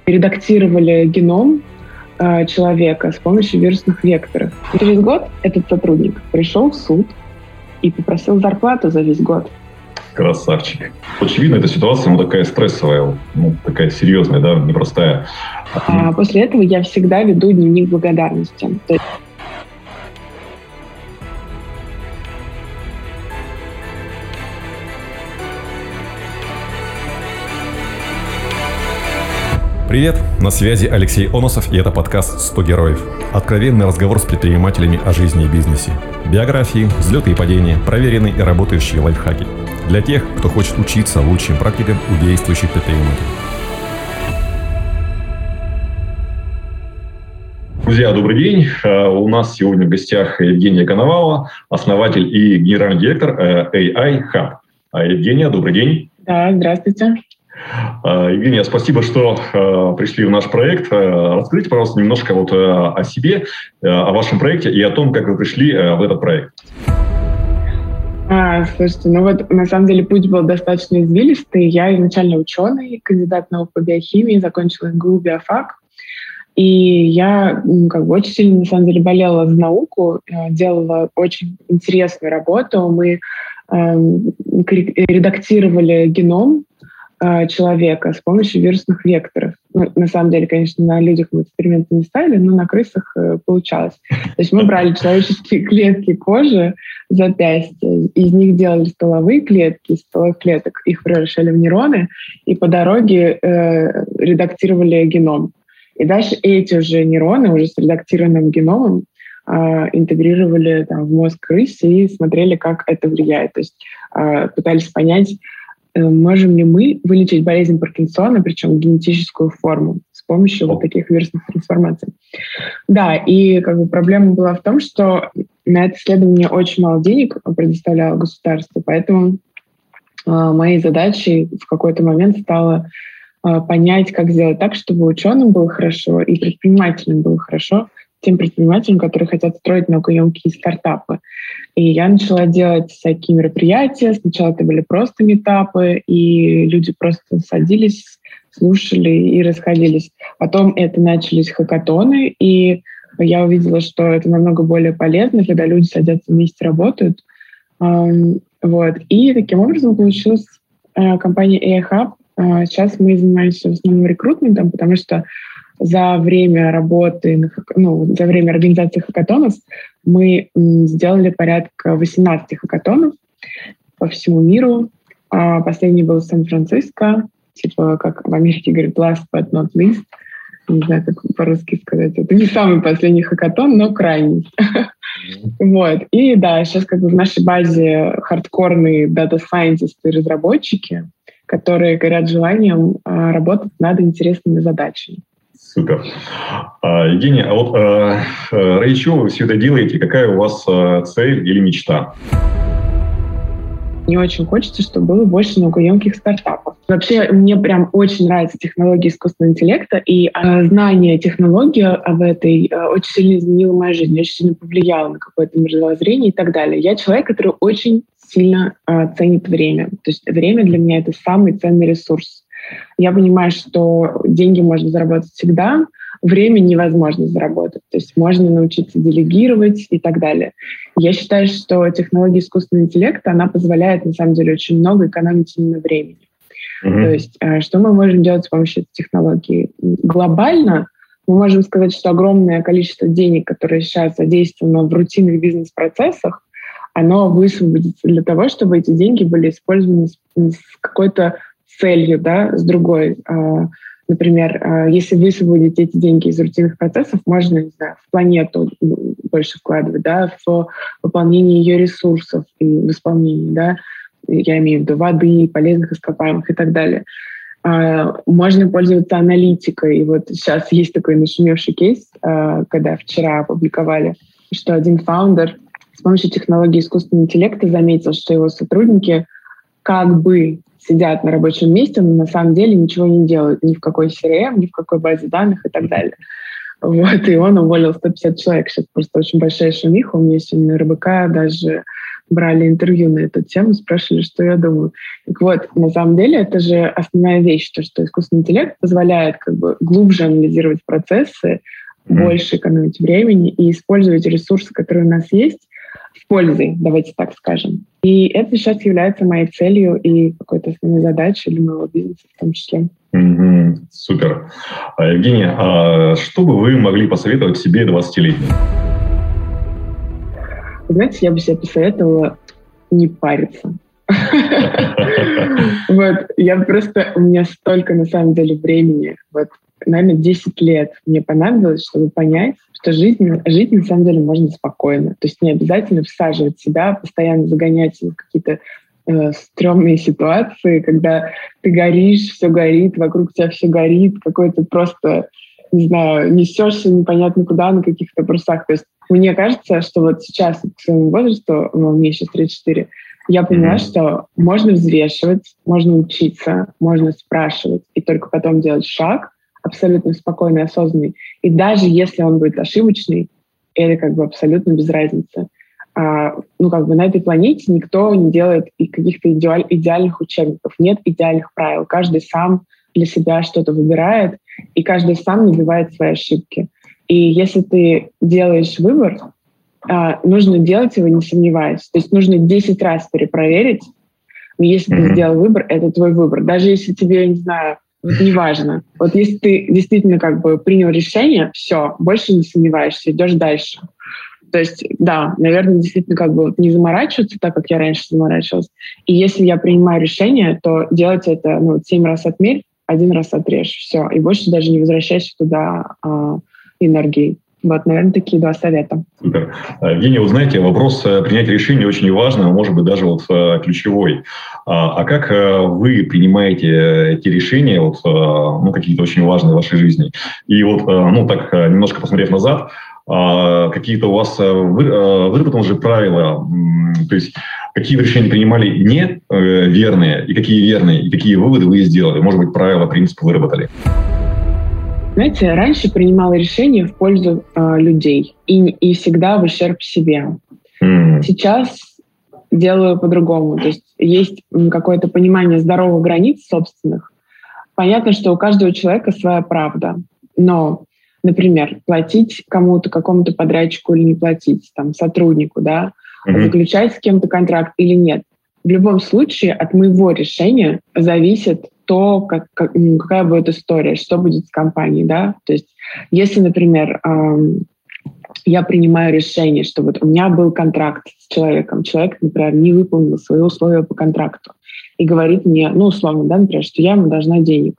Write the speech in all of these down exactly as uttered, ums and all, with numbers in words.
редактировали геном э, человека с помощью вирусных векторов. И через год этот сотрудник пришел в суд и попросил зарплату за весь год. Красавчик. Очевидно, эта ситуация ну, такая стрессовая, ну, такая серьезная, да, непростая. А после этого я всегда веду дневник благодарности. То есть Привет! На связи Алексей Оносов, и это подкаст «сто героев». Откровенный разговор с предпринимателями о жизни и бизнесе. Биографии, взлеты и падения, проверенные и работающие лайфхаки. Для тех, кто хочет учиться лучшим практикам у действующих предпринимателей. Друзья, добрый день. У нас сегодня в гостях Евгения Коновалова, основатель и генеральный директор эй ай Hub. Евгения, добрый день. Да, здравствуйте. Евгения, спасибо, что э, пришли в наш проект. Расскажите, пожалуйста, немножко вот, э, о себе, э, о вашем проекте и о том, как вы пришли э, в этот проект. А, слушайте, ну вот на самом деле путь был достаточно извилистый. Я изначально ученый, кандидат наук по биохимии, закончила эм гэ у биофак. И я ну, как бы очень сильно на самом деле болела за науку, делала очень интересную работу. Мы э, редактировали геном человека с помощью вирусных векторов. Ну, на самом деле, конечно, на людях мы эксперименты не ставили, но на крысах э, получалось. То есть мы брали человеческие клетки кожи, запястья, из них делали стволовые клетки, из стволовых клеток их превращали в нейроны, и по дороге э, редактировали геном. И дальше эти уже нейроны, уже с редактированным геномом, э, интегрировали там, в мозг крыс и смотрели, как это влияет. То есть э, пытались понять, можем ли мы вылечить болезнь Паркинсона, причем генетическую форму, с помощью вот таких вирусных трансформаций. Да, и как бы проблема была в том, что на это исследование очень мало денег предоставляло государство, поэтому э, моей задачей в какой-то момент стало э, понять, как сделать так, чтобы ученым было хорошо и предпринимателям было хорошо, тем предпринимателям, которые хотят строить наукоемкие стартапы. И я начала делать всякие мероприятия. Сначала это были просто митапы, и люди просто садились, слушали и расходились. Потом это начались хакатоны, и я увидела, что это намного более полезно, когда люди садятся вместе, работают. Вот. И таким образом получилась компания эй ай Hub. Сейчас мы занимаемся в основном рекрутментом, потому что за время работы, ну, за время организации хакатонов мы сделали порядка восемнадцати хакатонов по всему миру. Последний был в Сан-Франциско, типа, как в Америке говорят, last but not least. Не знаю, как по-русски сказать. Это не самый последний хакатон, но крайний. Вот. И да, сейчас как бы в нашей базе хардкорные дата-сайентисты и разработчики, которые горят желанием работать над интересными задачами. Супер. А, Евгения, а вот а, ради чего вы все это делаете? Какая у вас а, цель или мечта? Мне очень хочется, чтобы было больше наукоемких стартапов. Вообще, мне прям очень нравятся технологии искусственного интеллекта, и а, знание технологии об этой а, очень сильно изменило мою жизнь, очень сильно повлияло на какое-то мировоззрение и так далее. Я человек, который очень сильно а, ценит время. То есть время для меня — это самый ценный ресурс. Я понимаю, что деньги можно заработать всегда, время невозможно заработать. То есть можно научиться делегировать и так далее. Я считаю, что технология искусственного интеллекта, она позволяет, на самом деле, очень много экономить именно времени. Mm-hmm. То есть что мы можем делать с помощью этой технологии? Глобально мы можем сказать, что огромное количество денег, которое сейчас задействовано в рутинных бизнес-процессах, оно высвободится для того, чтобы эти деньги были использованы с, с какой-то целью, да, с другой. Например, если высвободить эти деньги из рутинных процессов, можно, не знаю, в планету больше вкладывать, да, в выполнение ее ресурсов и в исполнение, да, я имею в виду воды, полезных ископаемых и так далее. Можно пользоваться аналитикой. И вот сейчас есть такой нашумевший кейс, когда вчера опубликовали, что один фаундер с помощью технологии искусственного интеллекта заметил, что его сотрудники как бы сидят на рабочем месте, но на самом деле ничего не делают ни в какой си ар эм, ни в какой базе данных и так далее. Вот, и он уволил сто пятьдесят человек. Сейчас просто очень большая шумиха. У меня сегодня на эр бэ ка даже брали интервью на эту тему, спрашивали, что я думаю. Так вот, на самом деле, это же основная вещь, то, что искусственный интеллект позволяет как бы глубже анализировать процессы, mm-hmm. больше экономить времени и использовать ресурсы, которые у нас есть, с пользой, давайте так скажем. И это сейчас является моей целью и какой-то основной задачей для моего бизнеса в том числе. Mm-hmm. Супер. Евгения, а что бы вы могли посоветовать себе двадцатилетней? Знаете, я бы себе посоветовала не париться. Вот, я просто, у меня столько, на самом деле, времени, вот, наверное, десять лет мне понадобилось, чтобы понять, что жизнь, жить, на самом деле, можно спокойно. То есть не обязательно всаживать себя, постоянно загонять в какие-то э, стрёмные ситуации, когда ты горишь, все горит, вокруг тебя все горит, какой-то просто, не знаю, несешься непонятно куда на каких-то парусах. То есть мне кажется, что вот сейчас, к своему возрасту, ну, мне сейчас тридцать четыре, я поняла, mm-hmm. что можно взвешивать, можно учиться, можно спрашивать, и только потом делать шаг абсолютно спокойный, осознанный. И даже если он будет ошибочный, это как бы абсолютно без разницы. А, ну, как бы на этой планете никто не делает и каких-то идеаль, идеальных учебников. Нет идеальных правил. Каждый сам для себя что-то выбирает, и каждый сам набивает свои ошибки. И если ты делаешь выбор, а, нужно делать его, не сомневаясь. То есть нужно десять раз перепроверить, но если mm-hmm. ты сделал выбор, это твой выбор. Даже если тебе, не знаю, вот неважно. Вот если ты действительно как бы принял решение, все, больше не сомневаешься, идешь дальше. То есть, да, наверное, действительно как бы вот не заморачиваться так, как я раньше заморачивалась. И если я принимаю решение, то делать это ну, семь раз отмерь, один раз отрежь, все. И больше даже не возвращайся туда а, энергией. Вот, наверное, такие два совета. Супер. Евгения, вы знаете, вопрос принятия решения очень важный, может быть, даже вот ключевой. А как вы принимаете эти решения, вот, ну, какие-то очень важные в вашей жизни? И вот, ну, так, немножко посмотрев назад, какие-то у вас выработаны уже правила, то есть какие решения принимали не верные, и какие верные, и какие выводы вы сделали? Может быть, правила, принципы выработали? Знаете, раньше принимала решения в пользу э, людей и, и всегда в ущерб себе. Mm. Сейчас делаю по-другому. То есть есть какое-то понимание здоровых границ собственных. Понятно, что у каждого человека своя правда. Но, например, платить кому-то, какому-то подрядчику или не платить, там, сотруднику, да, mm-hmm. заключать с кем-то контракт или нет. В любом случае от моего решения зависит то, как, как, какая будет история, что будет с компанией, да. То есть если, например, эм, я принимаю решение, что вот у меня был контракт с человеком, человек, например, не выполнил свои условия по контракту и говорит мне, ну, условно, да, например, что я ему должна денег.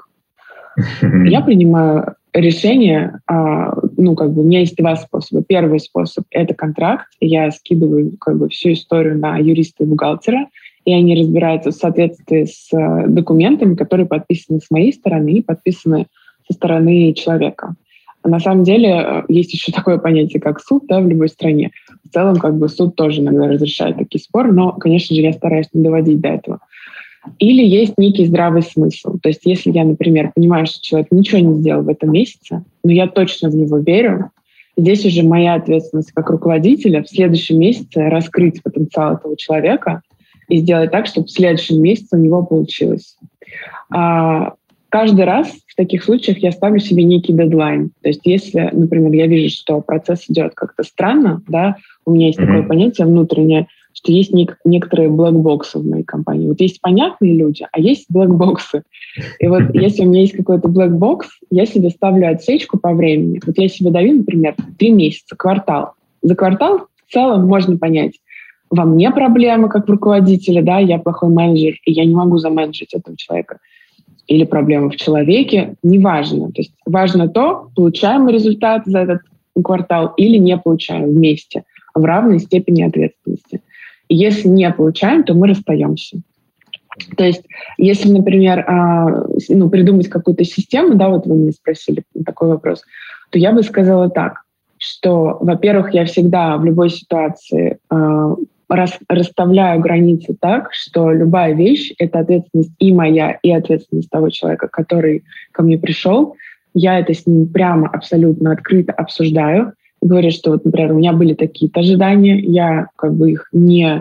Я принимаю решение, э, ну, как бы у меня есть два способа. Первый способ — это контракт, я скидываю как бы всю историю на юриста и бухгалтера, и они разбираются в соответствии с документами, которые подписаны с моей стороны и подписаны со стороны человека. А на самом деле есть еще такое понятие, как суд, да, в любой стране. В целом, как бы суд тоже иногда разрешает такие споры, но, конечно же, я стараюсь не доводить до этого. Или есть некий здравый смысл. То есть если я, например, понимаю, что человек ничего не сделал в этом месяце, но я точно в него верю, здесь уже моя ответственность как руководителя в следующем месяце раскрыть потенциал этого человека и сделать так, чтобы в следующем месяце у него получилось. А, каждый раз в таких случаях я ставлю себе некий дедлайн. То есть если, например, я вижу, что процесс идет как-то странно, да, у меня есть mm-hmm. такое понятие внутреннее, что есть нек- некоторые блэкбоксы в моей компании. Вот есть понятные люди, а есть блэкбоксы. И вот если у меня есть какой-то блэкбокс, я себе ставлю отсечку по времени. Вот я себе даю, например, три месяца, квартал. За квартал в целом можно понять, во мне проблема как в руководителе, да, я плохой менеджер, и я не могу заменеджить этого человека. Или проблема в человеке, неважно. То есть важно то, получаем мы результат за этот квартал или не получаем вместе в равной степени ответственности. И если не получаем, то мы расстаемся. То есть если, например, ну, придумать какую-то систему, да, вот вы меня спросили такой вопрос, то я бы сказала так, что, во-первых, я всегда в любой ситуации Рас, расставляю границы так, что любая вещь — это ответственность и моя, и ответственность того человека, который ко мне пришел. Я это с ним прямо, абсолютно открыто обсуждаю. Говорю, что, вот, например, у меня были такие-то ожидания, я как бы их не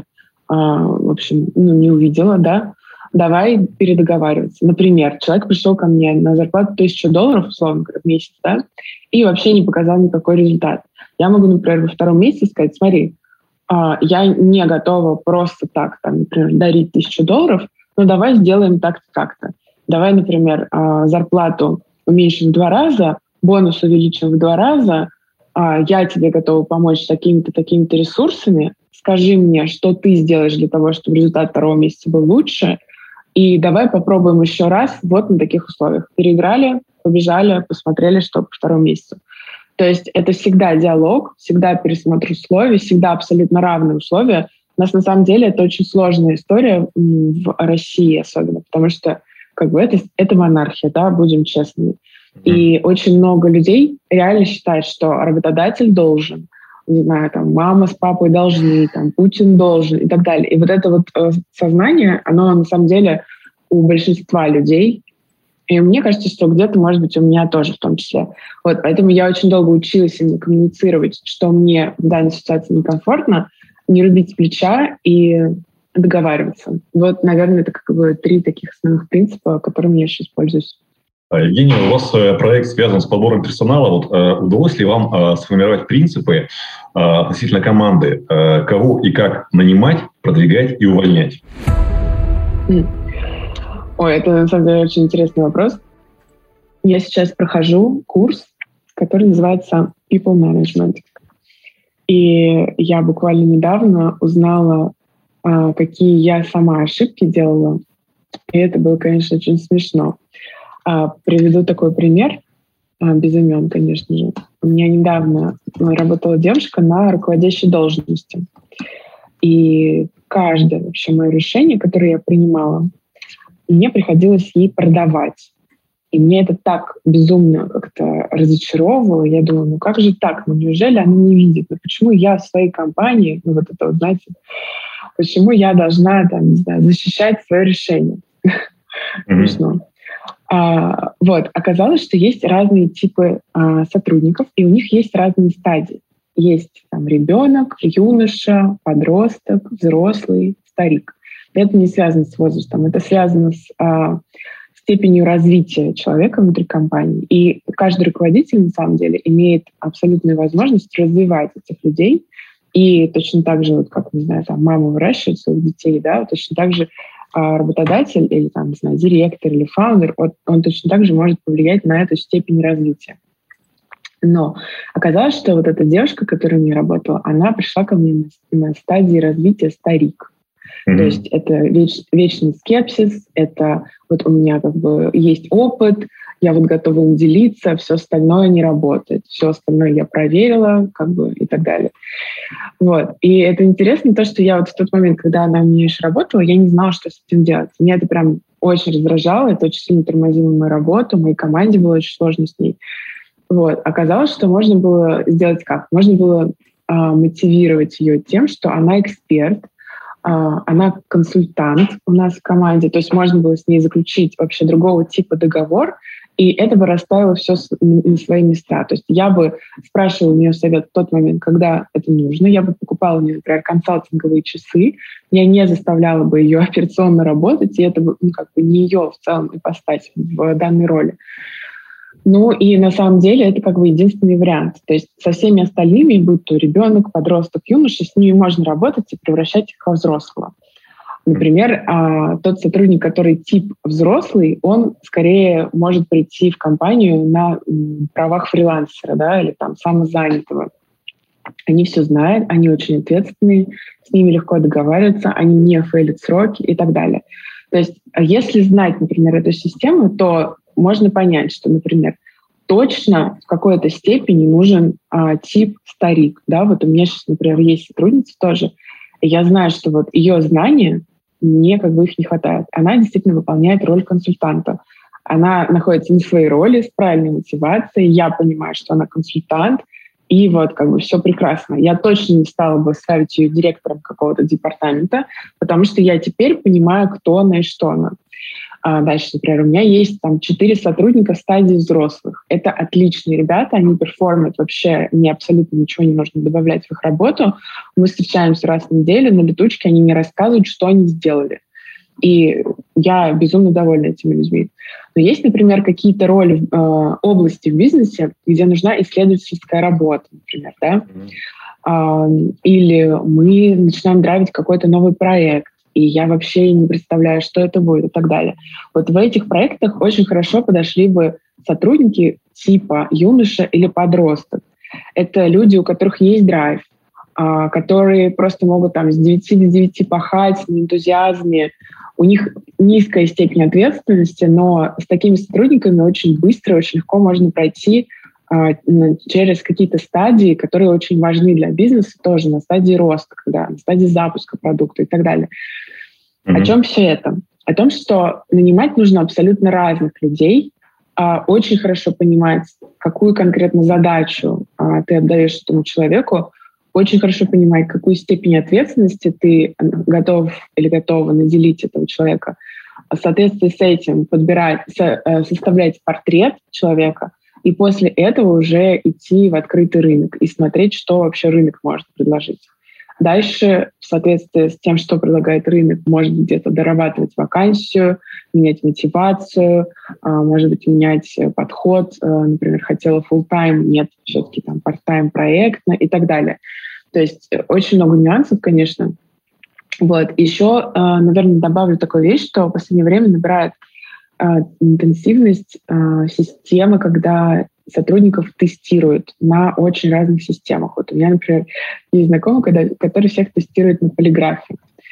в общем, ну, не увидела, да, давай передоговариваться. Например, человек пришел ко мне на зарплату тысячу долларов, условно говоря, в месяц, да, и вообще не показал никакой результат. Я могу, например, во втором месяце сказать, смотри, я не готова просто так, там, например, дарить тысячу долларов, но давай сделаем так-то, так-то. Давай, например, зарплату уменьшим в два раза, бонус увеличим в два раза, я тебе готова помочь такими-то, такими-то ресурсами, скажи мне, что ты сделаешь для того, чтобы результат второго месяца был лучше, и давай попробуем еще раз вот на таких условиях. Переиграли, побежали, посмотрели, что по второму месяцу. То есть это всегда диалог, всегда пересмотр условий, всегда абсолютно равные условия. У нас на самом деле это очень сложная история в России особенно, потому что как бы это, это монархия, да, будем честными. И очень много людей реально считают, что работодатель должен, не знаю, там, мама с папой должны, там, Путин должен и так далее. И вот это вот э, сознание, оно на самом деле у большинства людей. И мне кажется, что где-то, может быть, у меня тоже в том числе. Вот, поэтому я очень долго училась именно коммуницировать, что мне в данной ситуации некомфортно, не рубить с плеча и договариваться. Вот, наверное, это как бы три таких основных принципа, которыми я сейчас пользуюсь. Евгений, у вас проект связан с подбором персонала. Вот, удалось ли вам сформировать принципы относительно команды? Кого и как нанимать, продвигать и увольнять? Ой, это на самом деле очень интересный вопрос. Я сейчас прохожу курс, который называется People Management. И я буквально недавно узнала, какие я сама ошибки делала. И это было, конечно, очень смешно. Приведу такой пример, без имен, конечно же. У меня недавно работала девушка на руководящей должности. И каждое вообще мое решение, которое я принимала, мне приходилось ей продавать. И мне это так безумно как-то разочаровывало. Я думаю, ну как же так? Ну неужели она не видит? Ну почему я в своей компании, ну вот это вот, знаете, почему я должна, там, не знаю, защищать свое решение? Смешно. А, вот, оказалось, что есть разные типы а, сотрудников, и у них есть разные стадии. Есть там ребенок, юноша, подросток, взрослый, старик. Это не связано с возрастом, это связано с а, степенью развития человека внутри компании. И каждый руководитель, на самом деле, имеет абсолютную возможность развивать этих людей. И точно так же, вот, как, не знаю, там, мама выращивает своих детей, да, вот точно так же а работодатель или, там, не знаю, директор или фаундер, он, он точно так же может повлиять на эту степень развития. Но оказалось, что вот эта девушка, которая у меня работала, она пришла ко мне на, на стадии развития старик. Mm-hmm. То есть это веч, вечный скепсис, это вот у меня как бы есть опыт, я вот готова им делиться, все остальное не работает, все остальное я проверила, как бы и так далее. Вот. И это интересно, то, что я вот в тот момент, когда она у меня еще работала, я не знала, что с этим делать. Меня это прям очень раздражало, это очень сильно тормозило мою работу, моей команде было очень сложно с ней. Вот. Оказалось, что можно было сделать как? Можно было а, мотивировать ее тем, что она эксперт, а, она консультант у нас в команде, то есть можно было с ней заключить вообще другого типа договор, и это бы расставило все на свои места. То есть я бы спрашивала у нее совет в тот момент, когда это нужно. Я бы покупала у нее, например, консалтинговые часы. Я не заставляла бы ее операционно работать, и это бы, ну, как бы не ее в целом ипостась в данной роли. Ну и на самом деле это как бы единственный вариант. То есть со всеми остальными, будь то ребенок, подросток, юноша, с ними можно работать и превращать их во взрослого. Например, тот сотрудник, который тип взрослый, он скорее может прийти в компанию на правах фрилансера, да, или там самозанятого. Они все знают, они очень ответственные, с ними легко договариваться, они не фейлят сроки и так далее. То есть если знать, например, эту систему, то можно понять, что, например, точно в какой-то степени нужен а, тип старик. Да? Вот у меня сейчас, например, есть сотрудница тоже, и я знаю, что вот ее знания, мне как бы их не хватает. Она действительно выполняет роль консультанта. Она находится на своей роли с правильной мотивацией. Я понимаю, что она консультант, и вот как бы все прекрасно. Я точно не стала бы ставить ее директором какого-то департамента, потому что я теперь понимаю, кто она и что она. А дальше, например, у меня есть там четыре сотрудника в стадии взрослых. Это отличные ребята, они перформят вообще, мне абсолютно ничего не нужно добавлять в их работу. Мы встречаемся раз в неделю на летучке, они мне рассказывают, что они сделали. И я безумно довольна этими людьми. Но есть, например, какие-то роли, э, области в бизнесе, где нужна исследовательская работа, например, да? Mm-hmm. Э, или мы начинаем драйвить какой-то новый проект, и я вообще не представляю, что это будет и так далее. Вот в этих проектах очень хорошо подошли бы сотрудники типа юноша или подросток. Это люди, у которых есть драйв, э, которые просто могут там с девяти до девяти пахать на энтузиазме. У них низкая степень ответственности, но с такими сотрудниками очень быстро, очень легко можно пройти э, через какие-то стадии, которые очень важны для бизнеса тоже, на стадии роста, когда, на стадии запуска продукта и так далее. Mm-hmm. О чем все это? О том, что нанимать нужно абсолютно разных людей, э, очень хорошо понимать, какую конкретно задачу э, ты отдаешь этому человеку, очень хорошо понимать, какую степень ответственности ты готов или готова наделить этого человека. В соответствии с этим подбирать, со, составлять портрет человека и после этого уже идти в открытый рынок и смотреть, что вообще рынок может предложить. Дальше, в соответствии с тем, что предлагает рынок, может где-то дорабатывать вакансию, менять мотивацию, может быть, менять подход. Например, хотела full-time, нет, все-таки там part-time проектно и так далее. То есть очень много нюансов, конечно. Вот. Еще, наверное, добавлю такую вещь, что в последнее время набирает интенсивность системы, когда сотрудников тестируют на очень разных системах. Вот у меня, например, есть знакомый, когда, который всех тестирует на полиграфе.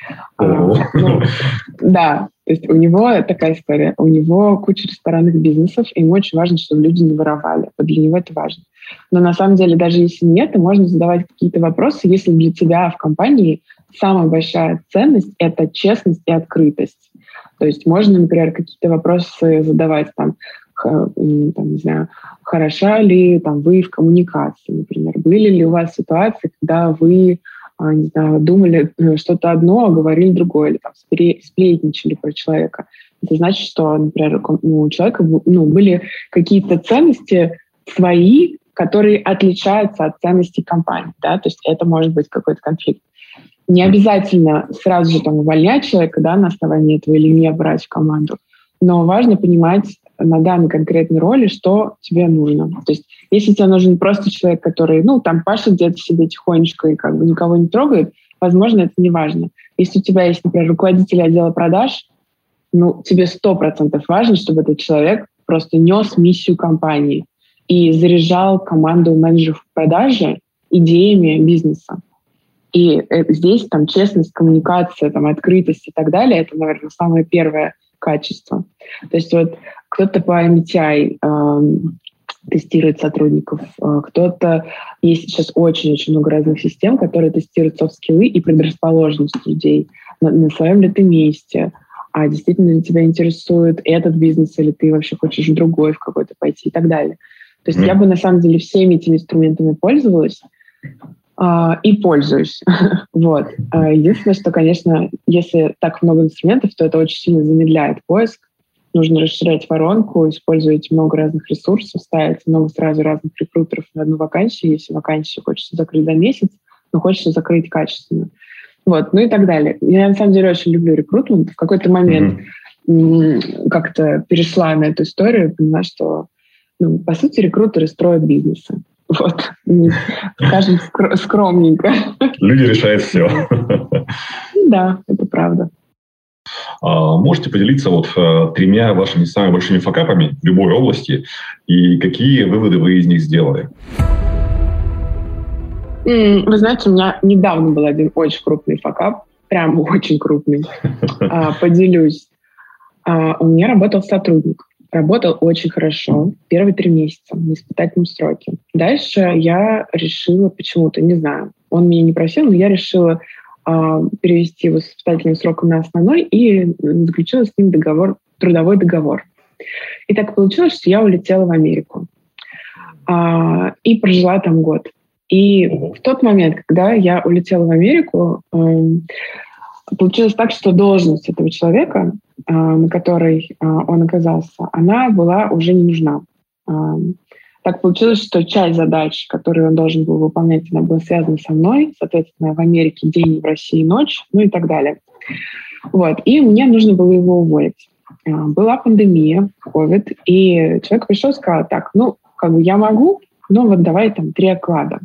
А, ну, да, то есть у него такая история. У него куча ресторанных бизнесов, и ему очень важно, чтобы люди не воровали. Вот для него это важно. Но на самом деле, даже если нет, то можно задавать какие-то вопросы, если для тебя в компании самая большая ценность — это честность и открытость. То есть можно, например, какие-то вопросы задавать, там, там, не знаю, хороша ли там, вы в коммуникации, например. Были ли у вас ситуации, когда вы, не знаю, думали что-то одно, а говорили другое, или там, сплетничали про человека. Это значит, что, например, у человека ну, были какие-то ценности свои, которые отличаются от ценностей компании. Да? То есть это может быть какой-то конфликт. Не обязательно сразу же там, увольнять человека, да, на основании этого или не брать в команду, но важно понимать на данной конкретной роли, что тебе нужно. То есть если тебе нужен просто человек, который ну, там пашет где-то себе тихонечко и как бы никого не трогает, возможно, это не важно. Если у тебя есть, например, руководитель отдела продаж, ну, тебе сто процентов важно, чтобы этот человек просто нес миссию компании и заряжал команду менеджеров продажи идеями бизнеса. И здесь там честность, коммуникация, там, открытость и так далее — это, наверное, самое первое качество. То есть вот кто-то по эм би ти ай э, тестирует сотрудников, э, кто-то... Есть сейчас очень-очень много разных систем, которые тестируют софт-скиллы и предрасположенность людей. На, на своем ли ты месте? А действительно ли тебя интересует этот бизнес, или ты вообще хочешь в другой, в какой-то пойти и так далее. То есть mm-hmm. я бы на самом деле всеми этими инструментами пользовалась, Uh, и пользуюсь. вот. Uh, единственное, что, конечно, если так много инструментов, то это очень сильно замедляет поиск. Нужно расширять воронку, использовать много разных ресурсов, ставить много сразу разных рекрутеров на одну вакансию, если вакансию хочется закрыть за месяц, но хочется закрыть качественно. Вот. Ну и так далее. Я, на самом деле, очень люблю рекрутмент. В какой-то момент mm-hmm. как-то перешла на эту историю, поняла, что, ну, по сути, рекрутеры строят бизнесы. Вот, скажем, скромненько. Люди решают все. Да, это правда. А можете поделиться вот тремя вашими самыми большими факапами в любой области и какие выводы вы из них сделали? Вы знаете, у меня недавно был один очень крупный факап, прям очень крупный. Поделюсь. У меня работал сотрудник. Работал очень хорошо первые три месяца на испытательном сроке. Дальше я решила почему-то, не знаю, он меня не просил, но я решила э, перевести его с испытательным сроком на основной и заключила с ним договор, трудовой договор. И так получилось, что я улетела в Америку э, и прожила там год. И в тот момент, когда я улетела в Америку, э, получилось так, что должность этого человека на которой он оказался, она была уже не нужна. Так получилось, что часть задач, которые он должен был выполнять, она была связана со мной, соответственно, в Америке день, в России ночь, ну и так далее. Вот. И мне нужно было его уволить. Была пандемия, ковид, и человек пришел и сказал, так, ну, как бы я могу, но вот давай там три оклада.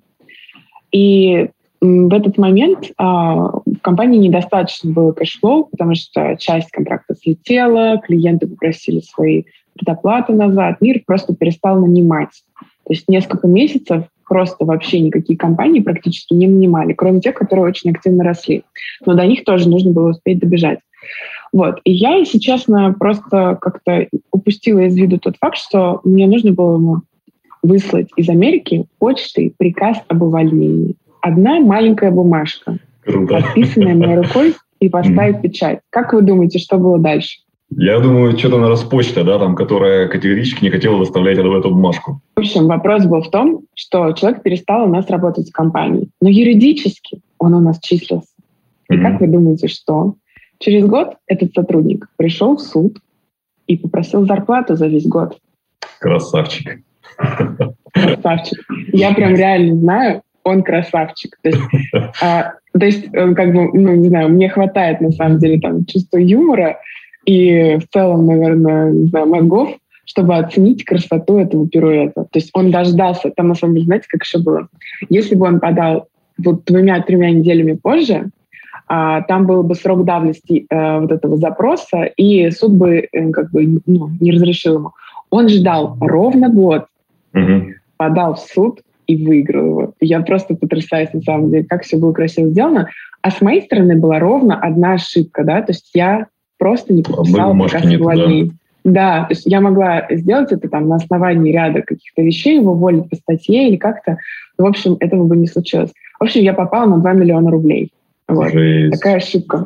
И в этот момент а, в компании недостаточно было кэшфлоу, потому что часть контракта слетела, клиенты попросили свои предоплаты назад, мир просто перестал нанимать. То есть несколько месяцев просто вообще никакие компании практически не нанимали, кроме тех, которые очень активно росли. Но до них тоже нужно было успеть добежать. Вот. И я, если честно, просто как-то упустила из виду тот факт, что мне нужно было ему выслать из Америки почтой приказ об увольнении. Одна маленькая бумажка, Круто. Подписанная моей рукой, и поставить печать. Как вы думаете, что было дальше? Я думаю, что-то на Роспочта, да, там, которая категорически не хотела выставлять эту, эту бумажку. В общем, вопрос был в том, что человек перестал у нас работать в компании. Но юридически он у нас числился. И mm-hmm. как вы думаете, что? Через год этот сотрудник пришел в суд и попросил зарплату за весь год. Красавчик. Красавчик. Я прям реально знаю, он красавчик. То есть, а, то есть как бы, ну, не знаю, мне хватает, на самом деле, там, чувства юмора и в целом, наверное, не знаю, мозгов, чтобы оценить красоту этого пируэта. То есть он дождался, там, на самом деле, знаете, как еще было? Если бы он подал вот двумя-тремя неделями позже, а, там был бы срок давности а, вот этого запроса, и суд бы э, как бы, ну, не разрешил ему. Он ждал ровно год, угу. подал в суд и выиграл его. Я просто потрясаюсь, на самом деле, как все было красиво сделано. А с моей стороны была ровно одна ошибка, да, то есть я просто не подписала приказ об увольнении. Да, то есть я могла сделать это там на основании ряда каких-то вещей, его уволить по статье или как-то. В общем, этого бы не случилось. В общем, я попала на два миллиона рублей. Вот. Такая ошибка.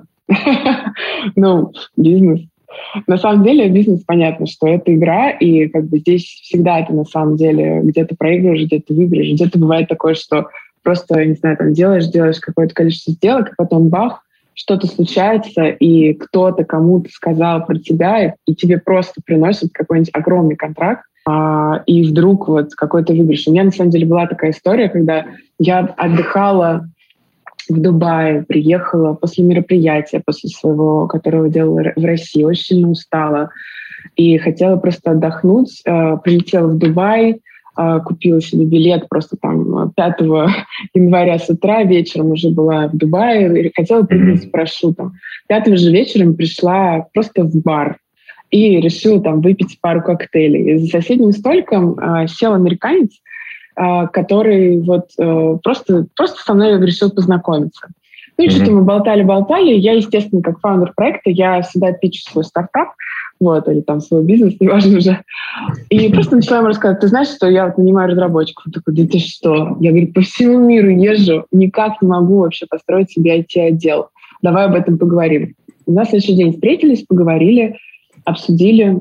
Ну, бизнес. На самом деле бизнес, понятно, что это игра, и как бы здесь всегда это на самом деле где-то проигрываешь, где-то выиграешь. Где-то бывает такое, что просто, не знаю, там делаешь, делаешь какое-то количество сделок, и потом бах, что-то случается, и кто-то кому-то сказал про тебя, и тебе просто приносят какой-нибудь огромный контракт, а, и вдруг вот какой-то выигрыш. У меня на самом деле была такая история, когда я отдыхала в Дубае, приехала после мероприятия, после своего, которого делала в России, очень сильно устала и хотела просто отдохнуть. Прилетела в Дубай, купила себе билет просто там пятого января с утра, вечером уже была в Дубае, хотела прыгнуть с парашютом. пятого же вечером пришла просто в бар и решила там выпить пару коктейлей. И за соседним столиком сел американец, который вот э, просто, просто со мной решил познакомиться. Ну и mm-hmm. что-то мы болтали-болтали. Я, естественно, как фаундер проекта, я всегда пичу свой стартап, вот, или там свой бизнес, неважно уже. И просто начала ему рассказывать, ты знаешь, что я вот нанимаю разработчиков? Он такой, да ты что? Я, говорю, по всему миру езжу, никак не могу вообще построить себе ай ти-отдел. Давай об этом поговорим. На следующий день встретились, поговорили, обсудили.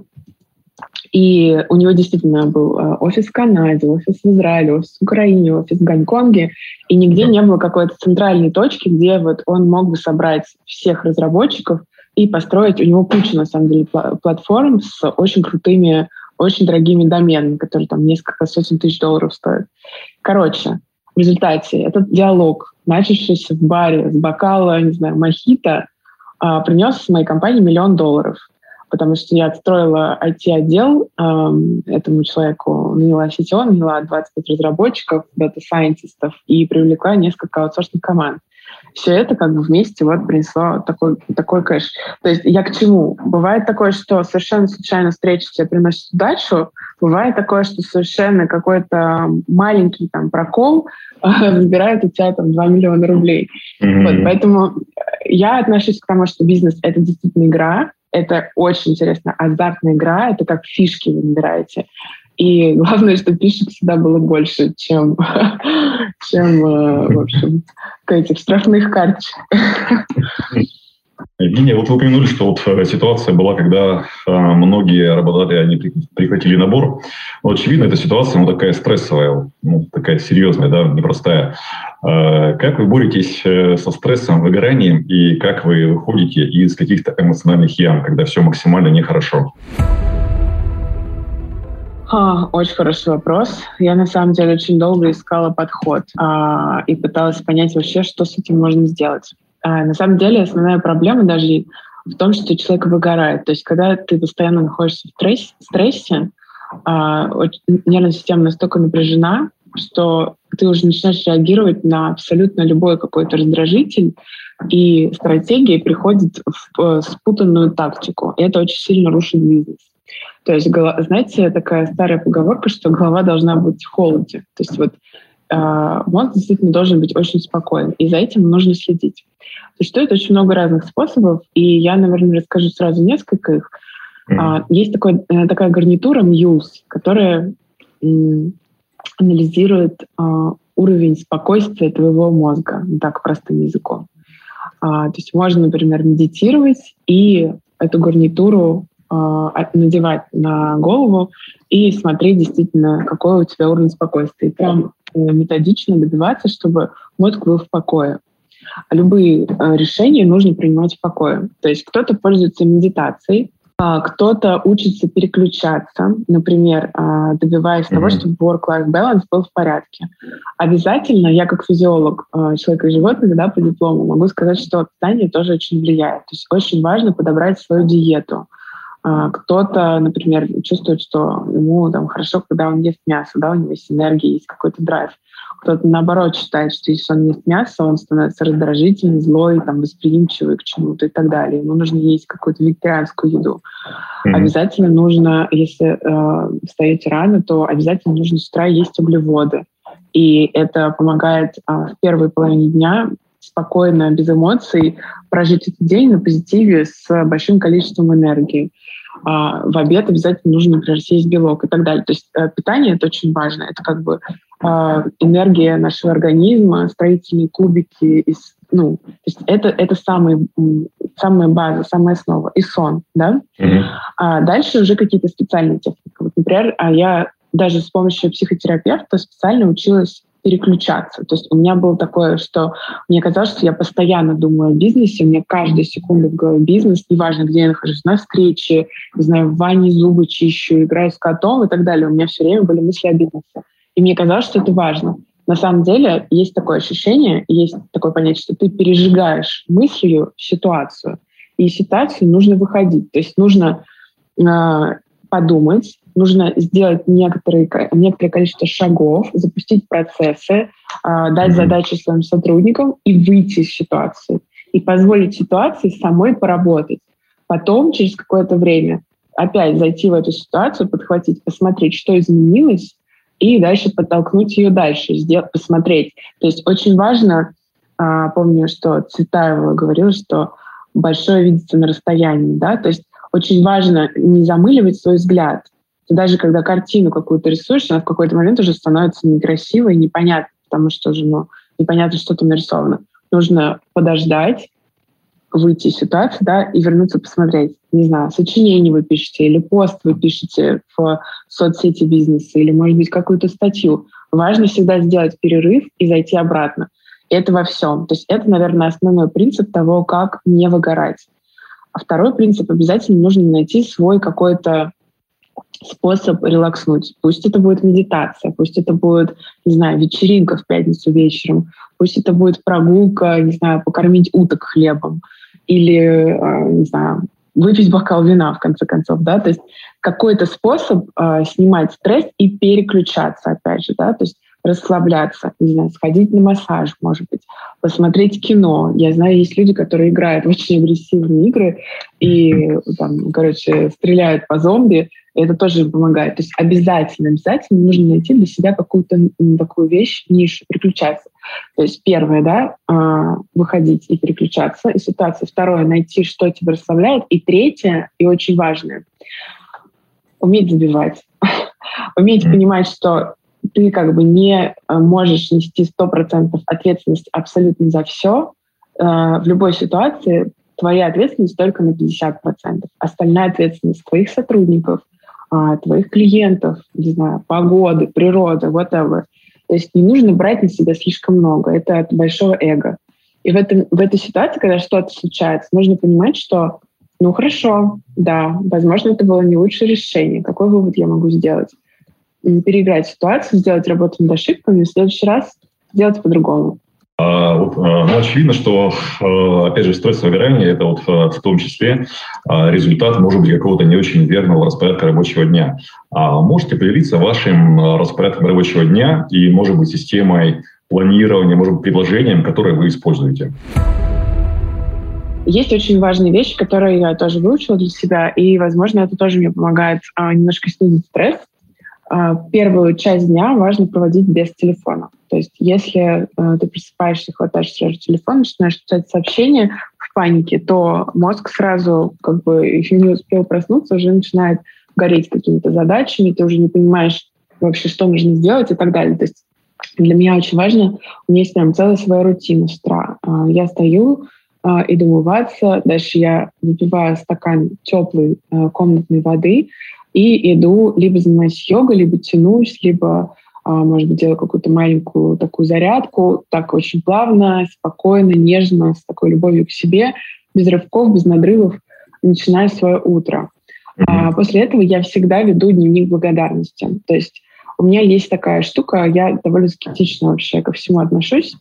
И у него действительно был офис в Канаде, офис в Израиле, офис в Украине, офис в Гонконге. И нигде не было какой-то центральной точки, где вот он мог бы собрать всех разработчиков и построить. У него куча, на самом деле, платформ с очень крутыми, очень дорогими доменами, которые там несколько сотен тысяч долларов стоят. Короче, в результате этот диалог, начавшийся в баре с бокала, не знаю, мохито, принес моей компании миллион долларов. Потому что я отстроила ай ти-отдел эм, этому человеку, наняла си ти о, наняла двадцать пять разработчиков, дата-сайентистов и привлекла несколько аутсорсных команд. Все это как бы вместе вот принесло такой, такой кэш. То есть я к чему? Бывает такое, что совершенно случайно встреча тебе приносит удачу, бывает такое, что совершенно какой-то маленький там прокол забирает у тебя там два миллиона рублей. Mm-hmm. Вот, поэтому я отношусь к тому, что бизнес — это действительно игра. Это очень интересная азартная игра, это как фишки вы набираете. И главное, чтобы фишек всегда было больше, чем, чем в общем, этих штрафных карточек. Евгения, вот вы упомянули, что вот ситуация была, когда а, многие работодатели они прекратили набор. Но, очевидно, эта ситуация ну, такая стрессовая, ну, такая серьезная, да, непростая. Как вы боретесь со стрессом, выгоранием, и как вы выходите из каких-то эмоциональных ям, когда все максимально нехорошо? А, очень хороший вопрос. Я, на самом деле, очень долго искала подход а, и пыталась понять вообще, что с этим можно сделать. А, на самом деле, основная проблема даже в том, что человек выгорает. То есть, когда ты постоянно находишься в стрессе, стрессе а, нервная система настолько напряжена, что ты уже начинаешь реагировать на абсолютно любой какой-то раздражитель, и стратегия приходит в спутанную тактику. И это очень сильно рушит бизнес. То есть, знаете, такая старая поговорка, что голова должна быть в холоде. То есть вот э, мозг действительно должен быть очень спокоен, и за этим нужно следить. Существует очень много разных способов, и я, наверное, расскажу сразу несколько их. Mm-hmm. Есть такой, такая гарнитура Muse, которая м, анализирует э, уровень спокойствия твоего мозга, так простым языком. А, то есть можно, например, медитировать и эту гарнитуру надевать на голову и смотреть действительно, какой у тебя уровень спокойствия. И прям методично добиваться, чтобы мозг был в покое. А любые решения нужно принимать в покое. То есть кто-то пользуется медитацией, кто-то учится переключаться, например, добиваясь mm-hmm. того, чтобы work-life balance был в порядке. Обязательно, я как физиолог человека и животных, да, по диплому, могу сказать, что питание тоже очень влияет. То есть очень важно подобрать свою диету. Кто-то, например, чувствует, что ему там хорошо, когда он ест мясо, да, у него есть энергия, есть какой-то драйв. Кто-то, наоборот, считает, что если он ест мясо, он становится раздражительный, злой, там, восприимчивый к чему-то и так далее. Ему нужно есть какую-то вегетарианскую еду. Mm-hmm. Обязательно нужно, если э, встаете рано, то обязательно нужно с утра есть углеводы. И это помогает э, в первой половине дня спокойно, без эмоций прожить этот день на позитиве с большим количеством энергии. А в обед обязательно нужно, например, съесть белок и так далее. То есть э, питание — это очень важно. Это как бы э, энергия нашего организма, строительные кубики. Из, ну, то есть это, это самый, самая база, самая основа. И сон. Да? Mm-hmm. А дальше уже какие-то специальные техники. Вот, например, я даже с помощью психотерапевта специально училась переключаться. То есть у меня было такое, что мне казалось, что я постоянно думаю о бизнесе, у меня каждая секунда в голове бизнес, неважно, где я нахожусь, на встрече, не знаю, в ванне зубы чищу, играю с котом и так далее. У меня все время были мысли о бизнесе. И мне казалось, что это важно. На самом деле есть такое ощущение, есть такое понятие, что ты пережигаешь мыслью ситуацию, и из ситуации нужно выходить. То есть нужно э, подумать, нужно сделать некоторые, некоторое количество шагов, запустить процессы, э, дать задачи своим сотрудникам и выйти из ситуации. И позволить ситуации самой поработать. Потом, через какое-то время, опять зайти в эту ситуацию, подхватить, посмотреть, что изменилось, и дальше подтолкнуть ее дальше, сделать, посмотреть. То есть очень важно, э, помню, что Цветаева говорила, что большое видится на расстоянии, да, то есть очень важно не замыливать свой взгляд. Даже когда картину какую-то рисуешь, она в какой-то момент уже становится некрасивой, непонятной, потому что уже ну, непонятно, что там нарисовано. Нужно подождать, выйти из ситуации, да, и вернуться посмотреть. Не знаю, сочинение вы пишете, или пост вы пишете в соцсети бизнеса, или, может быть, какую-то статью. Важно всегда сделать перерыв и зайти обратно. И это во всем. То есть это, наверное, основной принцип того, как не выгорать. А второй принцип — обязательно нужно найти свой какой-то способ релакснуть. Пусть это будет медитация, пусть это будет, не знаю, вечеринка в пятницу вечером, пусть это будет прогулка, не знаю, покормить уток хлебом или, не знаю, выпить бокал вина, в конце концов, да, то есть какой-то способ э, снимать стресс и переключаться, опять же, да, то есть расслабляться, не знаю, сходить на массаж, может быть, посмотреть кино. Я знаю, есть люди, которые играют в очень агрессивные игры и, там, короче, стреляют по зомби, и это тоже им помогает. То есть обязательно, обязательно нужно найти для себя какую-то такую вещь, нишу, переключаться. То есть первое, да, выходить и переключаться из ситуации. Второе, найти, что тебя расслабляет. И третье, и очень важное, уметь забивать. Уметь понимать, что ты как бы не можешь нести сто процентов ответственность абсолютно за все. В любой ситуации твоя ответственность только на пятьдесят процентов. Остальная ответственность твоих сотрудников, твоих клиентов, не знаю, погоды, природы, whatever. То То есть не нужно брать на себя слишком много. Это от большого эго. И в, этом, в этой ситуации, когда что-то случается, нужно понимать, что ну хорошо, да, возможно, это было не лучшее решение. Какой вывод я могу сделать? Переиграть ситуацию, сделать работу над ошибками, и в следующий раз сделать по-другому. А, вот, ну, очевидно, что, опять же, стресс выгорания – это вот в том числе результат, может быть, какого-то не очень верного распорядка рабочего дня. А можете поделиться вашим распорядком рабочего дня и, может быть, системой планирования, может быть, предложением, которое вы используете? Есть очень важные вещи, которые я тоже выучила для себя, и, возможно, это тоже мне помогает а, немножко снизить стресс. А, первую часть дня важно проводить без телефона. То есть если а, ты просыпаешься, хватаешь сразу телефон, начинаешь читать сообщения в панике, то мозг сразу, как бы, еще не успел проснуться, уже начинает гореть какими-то задачами, ты уже не понимаешь вообще, что нужно сделать и так далее. То есть для меня очень важно, у меня есть прям целая своя рутина с утра. А, я стою, иду умываться, дальше я выпиваю стакан теплой э, комнатной воды и иду либо занимаюсь йогой, либо тянусь, либо, э, может быть, делаю какую-то маленькую такую зарядку, так очень плавно, спокойно, нежно, с такой любовью к себе, без рывков, без надрывов, начинаю свое утро. Mm-hmm. А после этого я всегда веду дневник благодарности. То есть у меня есть такая штука, я довольно скептично вообще ко всему отношусь,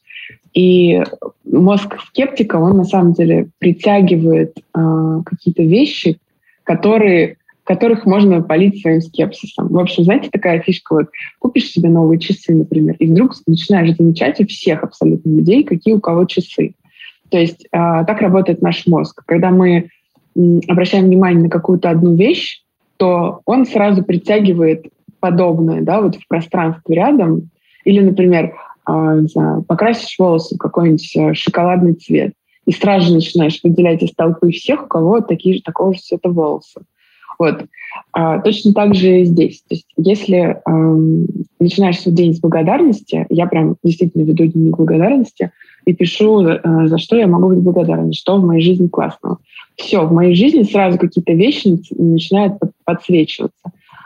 и мозг скептика, он на самом деле притягивает э, какие-то вещи, которые, которых можно полить своим скепсисом. В общем, знаете, такая фишка, вот купишь себе новые часы, например, и вдруг начинаешь замечать у всех абсолютно людей, какие у кого часы. То есть э, так работает наш мозг. Когда мы э, обращаем внимание на какую-то одну вещь, то он сразу притягивает подобное, да, вот в пространстве рядом. Или, например, не знаю, покрасишь волосы в какой-нибудь шоколадный цвет, и сразу же начинаешь выделять из толпы всех, у кого такие же, такого же цвета волосы. Вот. А, точно так же и здесь. То есть если эм, начинаешь свой день с благодарности, я прям действительно веду дневник благодарности и пишу, э, за что я могу быть благодарна, что в моей жизни классного. Все, в моей жизни сразу какие-то вещи начинают подсвечиваться.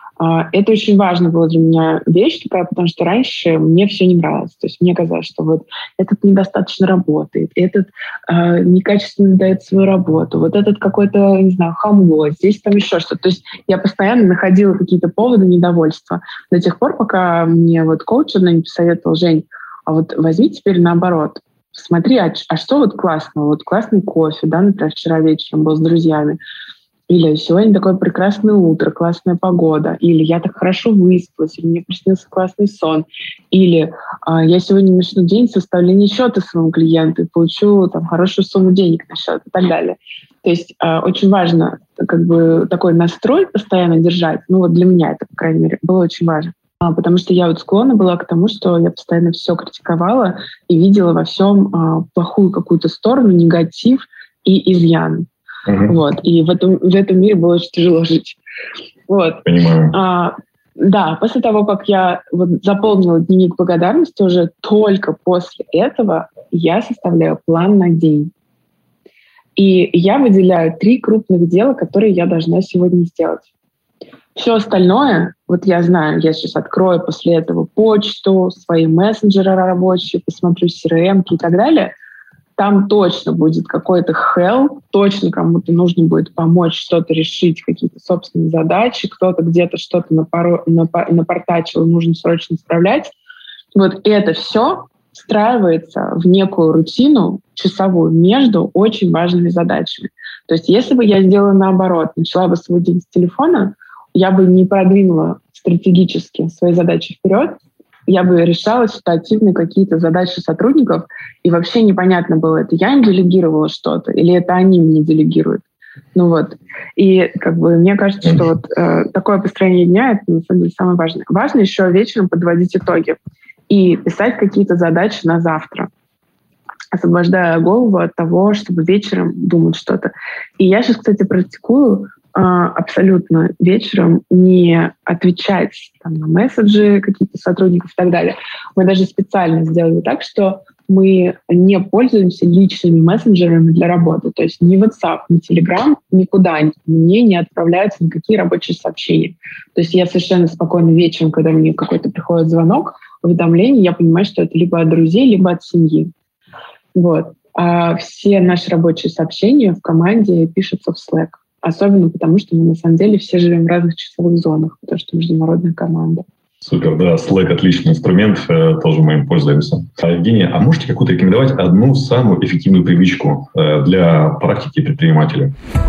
Это очень важно было для меня вещь такая, потому что раньше мне все не нравилось. То есть мне казалось, что вот этот недостаточно работает, этот э, некачественно дает свою работу, вот этот какой-то, не знаю, хамло, здесь там еще что-то. То есть я постоянно находила какие-то поводы недовольства до тех пор, пока мне вот коуч одна не посоветовал: Жень, а вот возьми теперь наоборот. Смотри, а, а что вот классного? Вот классный кофе, да, например, вчера вечером был с друзьями. Или сегодня такое прекрасное утро, классная погода. Или я так хорошо выспалась, или мне приснился классный сон. Или а, я сегодня начну день с составления счета своему клиенту и получу там хорошую сумму денег на счет и так далее. То есть а, очень важно как бы такой настрой постоянно держать. Ну вот для меня это, по крайней мере, было очень важно. А, потому что я вот склонна была к тому, что я постоянно все критиковала и видела во всем а, плохую какую-то сторону, негатив и изъян. Uh-huh. Вот. И в этом, в этом мире было очень тяжело жить. Вот. Понимаю. А, да, после того, как я вот заполнила дневник благодарности, уже только после этого я составляю план на день. И я выделяю три крупных дела, которые я должна сегодня сделать. Все остальное, вот я знаю, я сейчас открою после этого почту, свои мессенджеры рабочие, посмотрю си эр эм и так далее. Там точно будет какой-то hell, точно кому-то нужно будет помочь что-то решить, какие-то собственные задачи, кто-то где-то что-то напоро- напо- напортачил, нужно срочно справлять. Вот это все встраивается в некую рутину часовую между очень важными задачами. То есть если бы я сделала наоборот, начала бы свой день с телефона, я бы не продвинула стратегически свои задачи вперед, я бы решала ситуативно какие-то задачи сотрудников, и вообще непонятно было, это я им делегировала что-то, или это они мне делегируют. Ну вот. И как бы мне кажется, что вот э, такое построение дня — это на самом деле самое важное. Важно еще вечером подводить итоги и писать какие-то задачи на завтра, освобождая голову от того, чтобы вечером думать что-то. И я сейчас, кстати, практикую абсолютно вечером не отвечать там, на месседжи каких-то сотрудников и так далее. Мы даже специально сделали так, что мы не пользуемся личными мессенджерами для работы. То есть ни WhatsApp, ни Telegram никуда мне не отправляются никакие рабочие сообщения. То есть я совершенно спокойно вечером, когда мне какой-то приходит звонок, уведомлений, я понимаю, что это либо от друзей, либо от семьи. Вот. А все наши рабочие сообщения в команде пишутся в Slack. Особенно потому, что мы на самом деле все живем в разных часовых зонах, потому что международная команда. Супер, да, Slack отличный инструмент, тоже мы им пользуемся. Евгения, а можете какую-то рекомендовать одну самую эффективную привычку для практики предпринимателя?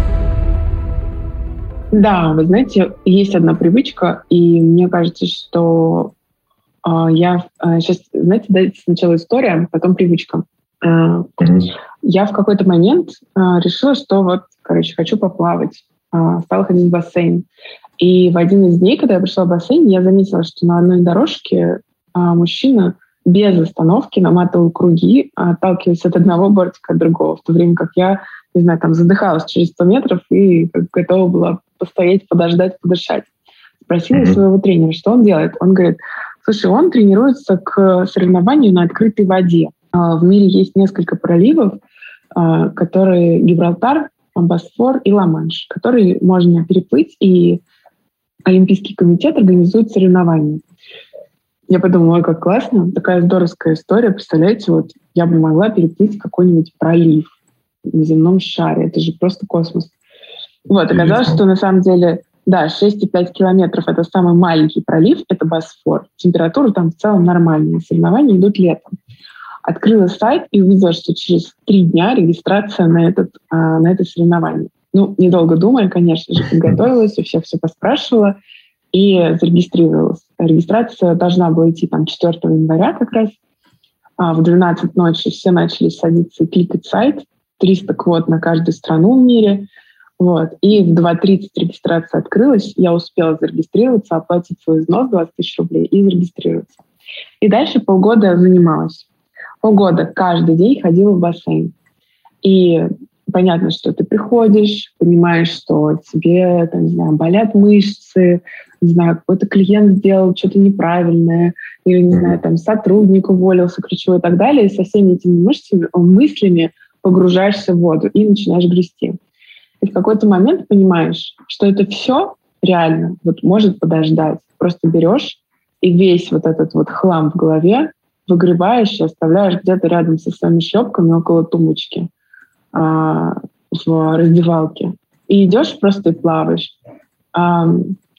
Да, вы знаете, есть одна привычка, и мне кажется, что э, я э, сейчас, знаете, дайте сначала история, потом привычка. Э, mm-hmm. Я в какой-то момент э, решила, что вот, короче, хочу поплавать, э, стала ходить в бассейн. И в один из дней, когда я пришла в бассейн, я заметила, что на одной дорожке э, мужчина без остановки наматывал круги, отталкиваясь от одного бортика от другого, в то время как я, не знаю, там задыхалась через сто метров и готова была постоять, подождать, подышать. Спросила mm-hmm. своего тренера, что он делает. Он говорит, слушай, он тренируется к соревнованию на открытой воде. В мире есть несколько проливов, которые Гибралтар, Босфор и Ла-Манш, которые можно переплыть, и Олимпийский комитет организует соревнования. Я подумала, ой, как классно, такая здоровская история. Представляете, вот я бы могла переплыть какой-нибудь пролив на земном шаре. Это же просто космос. Вот, оказалось, что на самом деле, да, шесть и пять километров — это самый маленький пролив, это Босфор. Температура там в целом нормальная, соревнования идут летом. Открыла сайт и увидела, что через три дня регистрация на, этот, а, на это соревнование. Ну, недолго думая, конечно же, подготовилась, у всех все поспрашивала и зарегистрировалась. Регистрация должна была идти там четвёртого января как раз. А в двенадцать ночи все начали садиться и кликать сайт. триста квот на каждую страну в мире. Вот. И в два тридцать регистрация открылась. Я успела зарегистрироваться, оплатить свой взнос двадцать тысяч рублей и зарегистрироваться. И дальше полгода занималась. Полгода каждый день ходила в бассейн. И понятно, что ты приходишь, понимаешь, что тебе, там, не знаю, болят мышцы, не знаю, какой-то клиент сделал что-то неправильное, или, не знаю, там, сотрудник уволился, ключевой и так далее. И со всеми этими мышцами, мыслями погружаешься в воду и начинаешь грести. И в какой-то момент понимаешь, что это все реально вот может подождать. Просто берешь и весь вот этот вот хлам в голове выгребаешь и оставляешь где-то рядом со своими шлепками около тумбочки а, в раздевалке. И идешь просто и плаваешь. А,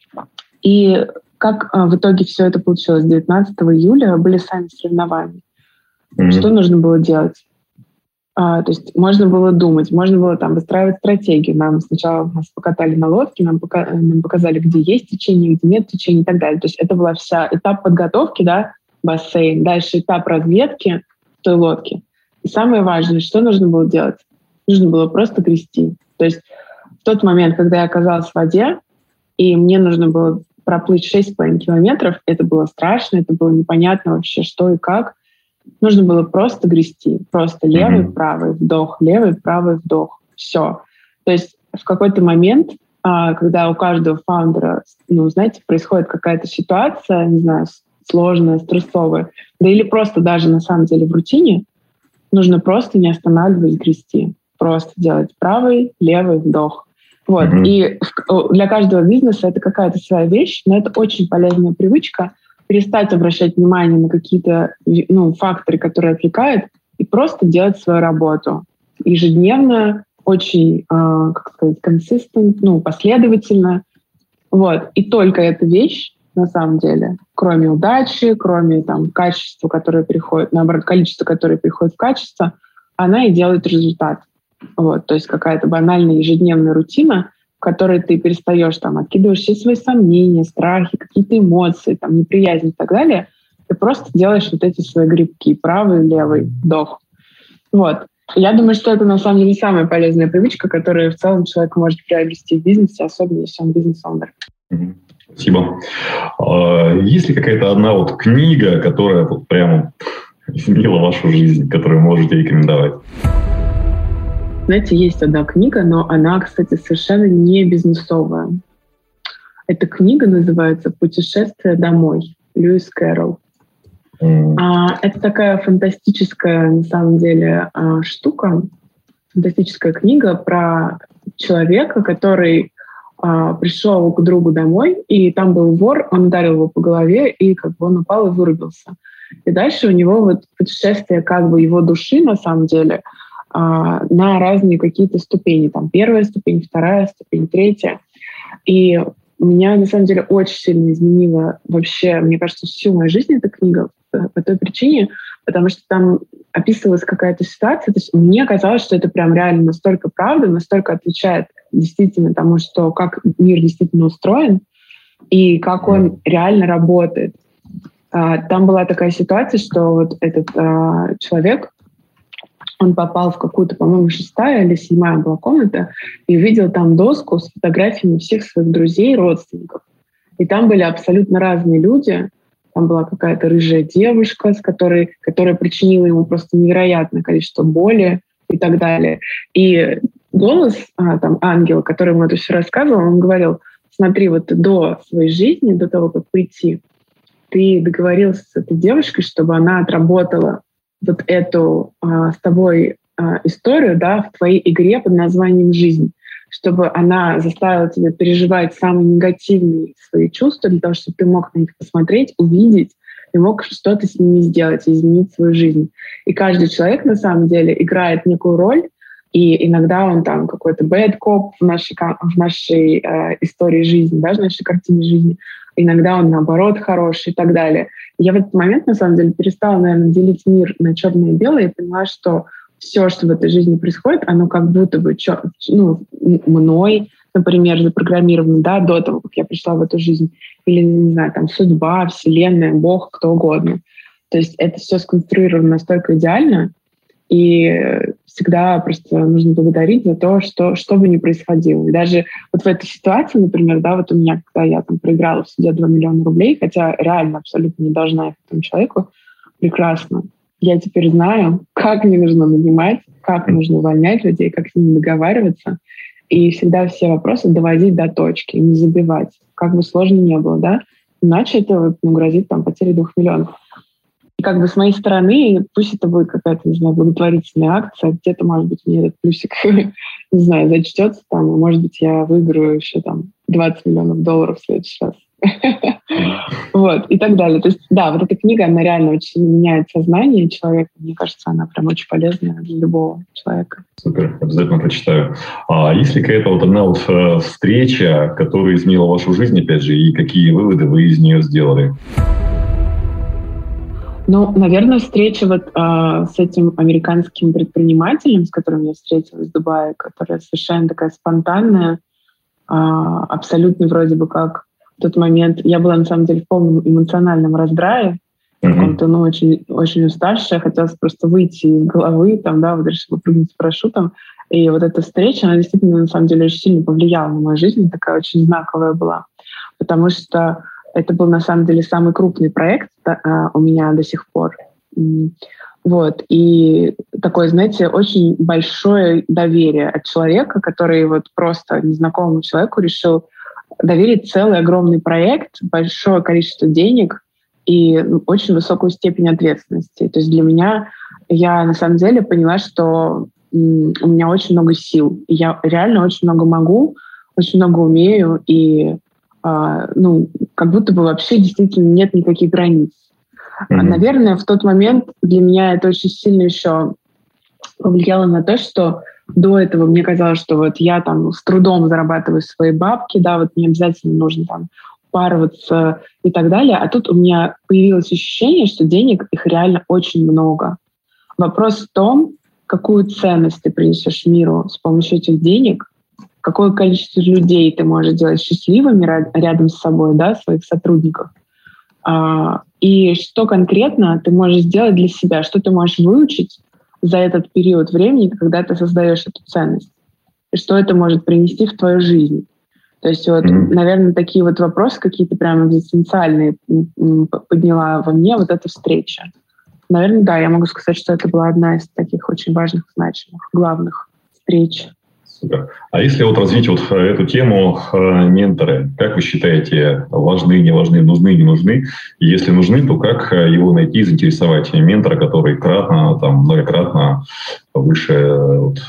и как а, в итоге все это получилось? девятнадцатого июля были сами соревнования. Mm-hmm. Что нужно было делать? А, то есть можно было думать, можно было там выстраивать стратегию. Нам сначала нас покатали на лодке, нам, пока, нам показали, где есть течение, где нет течения и так далее. То есть это была вся этап подготовки, да, бассейн. Дальше этап разведки в той лодке. И самое важное, что нужно было делать? Нужно было просто грести. То есть в тот момент, когда я оказалась в воде, и мне нужно было проплыть шесть с половиной километров, это было страшно, это было непонятно вообще, что и как. Нужно было просто грести. Просто левый, mm-hmm. правый, вдох, левый, правый, вдох. Все. То есть в какой-то момент, когда у каждого фаундера, ну, знаете, происходит какая-то ситуация, не знаю, сложная, стрессовая, да или просто даже на самом деле в рутине, нужно просто не останавливаясь грести. Просто делать правый, левый, вдох. Вот. Mm-hmm. И для каждого бизнеса это какая-то своя вещь, но это очень полезная привычка перестать обращать внимание на какие-то, ну, факторы, которые отвлекают, и просто делать свою работу ежедневно, очень, э, как сказать, consistent, ну, последовательно. Вот. И только эта вещь, на самом деле, кроме удачи, кроме там, качества, которое приходит, наоборот, количества, которое приходит в качество, она и делает результат. Вот. То есть какая-то банальная ежедневная рутина, в которой ты перестаешь, там, откидываешь все свои сомнения, страхи, какие-то эмоции, там, неприязнь и так далее, ты просто делаешь вот эти свои грибки, правый, левый, вдох. Вот. Я думаю, что это, на самом деле, самая полезная привычка, которую в целом человек может приобрести в бизнесе, особенно если он бизнес-оунер. Спасибо. Есть ли какая-то одна вот книга, которая вот прямо изменила вашу жизнь, которую можете рекомендовать? Знаете, есть одна книга, но она, кстати, совершенно не бизнесовая. Эта книга называется «Путешествие домой» Льюис Кэрролл. Mm. Это такая фантастическая, на самом деле, штука, фантастическая книга про человека, который пришел к другу домой, и там был вор, он ударил его по голове, и как бы он упал и вырубился. И дальше у него вот путешествие как бы его души, на самом деле, на разные какие-то ступени. Там первая ступень, вторая ступень, третья. И меня, на самом деле, очень сильно изменила вообще, мне кажется, всю мою жизнь эта книга по той причине, потому что там описывалась какая-то ситуация. То есть мне казалось, что это прям реально настолько правда, настолько отвечает действительно тому, что как мир действительно устроен и как он реально работает. Там была такая ситуация, что вот этот человек, он попал в какую-то, по-моему, шестая или седьмая была комната и увидел там доску с фотографиями всех своих друзей, родственников. И там были абсолютно разные люди. Там была какая-то рыжая девушка, с которой, которая причинила ему просто невероятное количество боли и так далее. И голос, а, там, ангела, который ему это все рассказывал, он говорил: смотри, вот до своей жизни, до того, как прийти, ты договорился с этой девушкой, чтобы она отработала вот эту а, с тобой а, историю, да, в твоей игре под названием «Жизнь», чтобы она заставила тебя переживать самые негативные свои чувства для того, чтобы ты мог на них посмотреть, увидеть и мог что-то с ними сделать и изменить свою жизнь. И каждый человек, на самом деле, играет некую роль, и иногда он там какой-то bad cop в нашей, в нашей э, истории жизни, да, в нашей картине жизни. Иногда он, наоборот, хороший и так далее. И я в этот момент, на самом деле, перестала, наверное, делить мир на черное и белое и поняла, что все, что в этой жизни происходит, оно как будто бы чё, ну, мной, например, запрограммировано, да, до того, как я пришла в эту жизнь. Или, не знаю, там, судьба, вселенная, Бог, кто угодно. То есть это все сконструировано настолько идеально, и всегда просто нужно благодарить за то, что, что бы ни происходило. И даже вот в этой ситуации, например, да, вот у меня, когда я там проиграла в суде два миллиона рублей, хотя реально абсолютно не должна их этому человеку, прекрасно. Я теперь знаю, как не нужно нанимать, как нужно увольнять людей, как с ними договариваться, и всегда все вопросы доводить до точки, не забивать, как бы сложно не было, да. Иначе это ну, грозит там потерей двух миллионов. И как бы с моей стороны, пусть это будет какая-то, не знаю, благотворительная акция, где-то, может быть, мне этот плюсик, не знаю, зачтется там, и, может быть, я выиграю еще там двадцать миллионов долларов в следующий раз. Вот, и так далее. То есть, да, вот эта книга, она реально очень сильно меняет сознание человека. Мне кажется, она прям очень полезная для любого человека. Супер, обязательно прочитаю. А есть ли какая-то вот одна вот э, встреча, которая изменила вашу жизнь, опять же, и какие выводы вы из нее сделали? Ну, наверное, встреча вот э, с этим американским предпринимателем, с которым я встретилась в Дубае, которая совершенно такая спонтанная, э, абсолютно вроде бы как в тот момент. Я была, на самом деле, в полном эмоциональном раздрае, mm-hmm. каком-то, ну, очень, очень уставшая, хотелось просто выйти из головы, там, да, вот решила прыгнуть с парашютом. И вот эта встреча, она действительно, на самом деле, очень сильно повлияла на мою жизнь, такая очень знаковая была, потому что это был, на самом деле, самый крупный проект да, у меня до сих пор. Вот. И такое, знаете, очень большое доверие от человека, который вот просто незнакомому человеку решил доверить целый огромный проект, большое количество денег и очень высокую степень ответственности. То есть для меня, я на самом деле поняла, что у меня очень много сил. И я реально очень много могу, очень много умею, и ну, как будто бы вообще действительно нет никаких границ. Mm-hmm. Наверное, в тот момент для меня это очень сильно еще повлияло на то, что до этого мне казалось, что вот я там с трудом зарабатываю свои бабки, да, вот мне обязательно нужно там упарываться и так далее, а тут у меня появилось ощущение, что денег их реально очень много. Вопрос в том, какую ценность ты принесешь миру с помощью этих денег, какое количество людей ты можешь делать счастливыми рядом с собой, да, своих сотрудников, и что конкретно ты можешь сделать для себя, что ты можешь выучить за этот период времени, когда ты создаешь эту ценность, и что это может принести в твою жизнь. То есть вот, mm-hmm. наверное, такие вот вопросы какие-то прям экзистенциальные подняла во мне вот эта встреча. Наверное, да, я могу сказать, что это была одна из таких очень важных, значимых, главных встреч. Супер. А если вот развить вот эту тему э, менторы, как вы считаете, важны, не важны, нужны, не нужны? И если нужны, то как его найти и заинтересовать ментора, который кратно, там, многократно выше? Вот.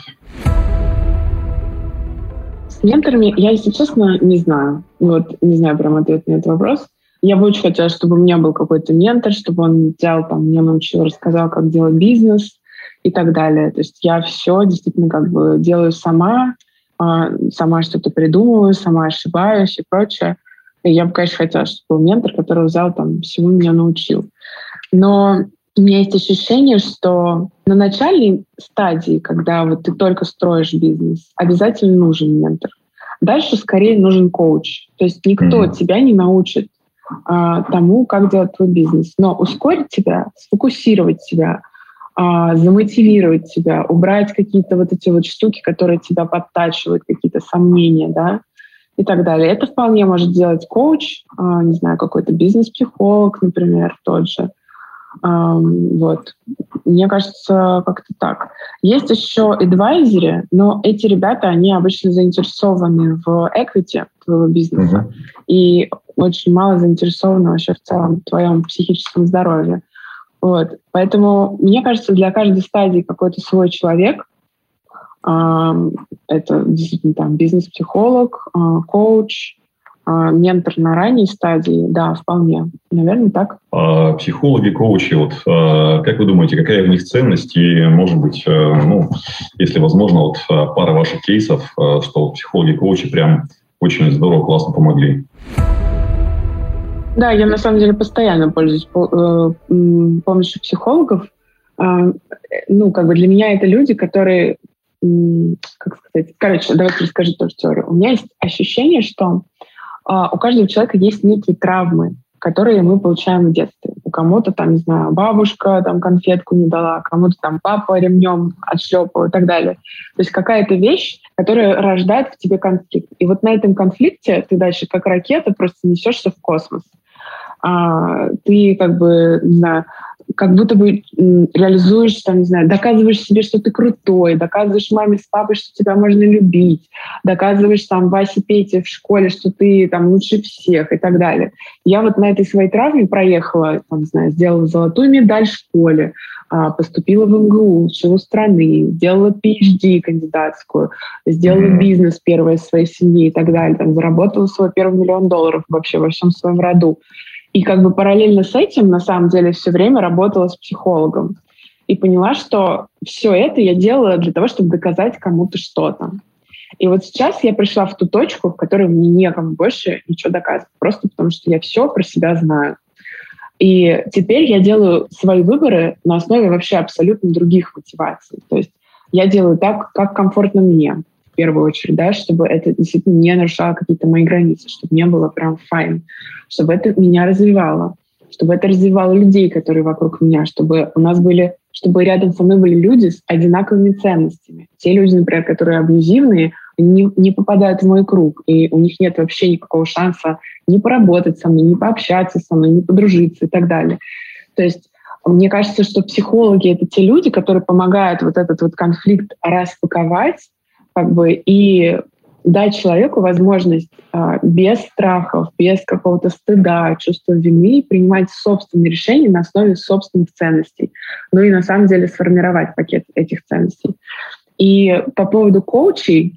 С менторами я, если честно, не знаю. Вот, не знаю прям ответ на этот вопрос. Я бы очень хотела, чтобы у меня был какой-то ментор, чтобы он взял, там, меня научил, рассказал, как делать бизнес и так далее. То есть я все действительно как бы делаю сама, сама что-то придумываю, сама ошибаюсь и прочее. И я бы, конечно, хотела, чтобы был ментор, который взял, там, всему меня научил. Но у меня есть ощущение, что на начальной стадии, когда вот ты только строишь бизнес, обязательно нужен ментор. Дальше скорее нужен коуч. То есть никто mm-hmm. тебя не научит а, тому, как делать твой бизнес. Но ускорить тебя, сфокусировать тебя, а, замотивировать тебя, убрать какие-то вот эти вот штуки, которые тебя подтачивают, какие-то сомнения, да, и так далее. Это вполне может делать коуч, а, не знаю, какой-то бизнес-психолог, например, тот же. Вот. Мне кажется, как-то так. Есть еще адвайзеры, но эти ребята, они обычно заинтересованы в equity твоего бизнеса uh-huh. и очень мало заинтересованы вообще в целом в твоем психическом здоровье. Вот. Поэтому, мне кажется, для каждой стадии какой-то свой человек. Это действительно там бизнес-психолог, коуч, ментор на ранней стадии, да, вполне. Наверное, так. А психологи, коучи, вот, а, как вы думаете, какая в них ценность? И, может быть, а, ну, если возможно, вот пара ваших кейсов, а, что психологи, коучи прям очень здорово, классно помогли. Да, я на самом деле постоянно пользуюсь помощью психологов. Ну, как бы для меня это люди, которые, как сказать, короче, давайте расскажу тоже теорию. У меня есть ощущение, что у каждого человека есть некие травмы, которые мы получаем в детстве. У кому-то, там, не знаю, бабушка там конфетку не дала, кому-то там папа ремнем отшлепал и так далее. То есть какая-то вещь, которая рождает в тебе конфликт. И вот на этом конфликте ты дальше как ракета просто несешься в космос. А, ты как бы, не знаю, как будто бы реализуешь, там, не знаю, доказываешь себе, что ты крутой, доказываешь маме с папой, что тебя можно любить, доказываешь там Васе, Пете в школе, что ты там лучше всех и так далее. Я вот на этой своей травме проехала, там, не знаю, сделала золотую медаль в школе, поступила в эм гэ у, учила страны, сделала пи эйч ди кандидатскую, сделала mm-hmm. бизнес первый из своей семьи и так далее, там, заработала свой первый миллион долларов вообще во всем своем роду. И как бы параллельно с этим, на самом деле, все время работала с психологом. И поняла, что все это я делала для того, чтобы доказать кому-то что-то. И вот сейчас я пришла в ту точку, в которой мне некому больше ничего доказывать. Просто потому что я все про себя знаю. И теперь я делаю свои выборы на основе вообще абсолютно других мотиваций. То есть я делаю так, как комфортно мне. В первую очередь, да, чтобы это действительно не нарушало какие-то мои границы, чтобы мне было прям файн, чтобы это меня развивало, чтобы это развивало людей, которые вокруг меня, чтобы у нас были, чтобы рядом со мной были люди с одинаковыми ценностями. Те люди, например, которые абьюзивные, не, не попадают в мой круг, и у них нет вообще никакого шанса не поработать со мной, не пообщаться со мной, не подружиться и так далее. То есть мне кажется, что психологи — это те люди, которые помогают вот этот вот конфликт распаковать, как бы, и дать человеку возможность а, без страхов, без какого-то стыда, чувства вины принимать собственные решения на основе собственных ценностей. Ну и на самом деле сформировать пакет этих ценностей. И по поводу коучей,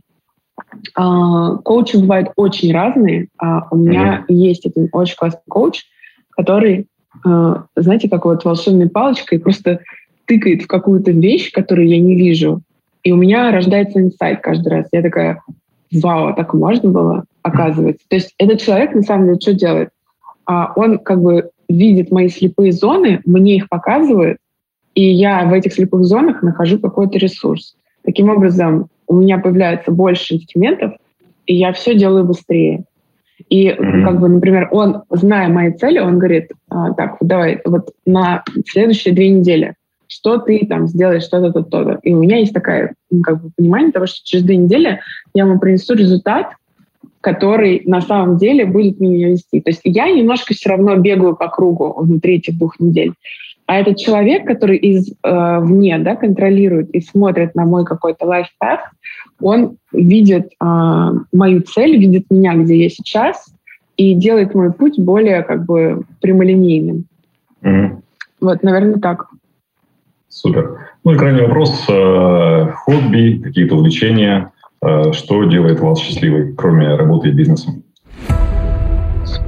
а, коучи бывают очень разные. А, у меня mm-hmm. есть один очень классный коуч, который, а, знаете, как вот волшебной палочкой просто тыкает в какую-то вещь, которую я не вижу. И у меня рождается инсайт каждый раз. Я такая: вау, так можно было, оказывается. То есть этот человек, на самом деле, что делает? А, он как бы видит мои слепые зоны, мне их показывает, и я в этих слепых зонах нахожу какой-то ресурс. Таким образом, у меня появляется больше инструментов, и я все делаю быстрее. И, mm-hmm. как бы, например, он, зная мои цели, он говорит: а, так, вот давай, вот на следующие две недели что ты там сделаешь, что-то, то-то, то-то. И у меня есть такое, как бы, понимание того, что через две недели я ему принесу результат, который на самом деле будет меня вести. То есть я немножко все равно бегаю по кругу внутри этих двух недель. А этот человек, который извне, да, контролирует и смотрит на мой какой-то life-path, он видит э, мою цель, видит меня, где я сейчас, и делает мой путь более, как бы, прямолинейным. Mm-hmm. Вот, наверное, так. Супер. Ну и крайний вопрос. Хобби, какие-то увлечения. Что делает вас счастливой, кроме работы и бизнеса?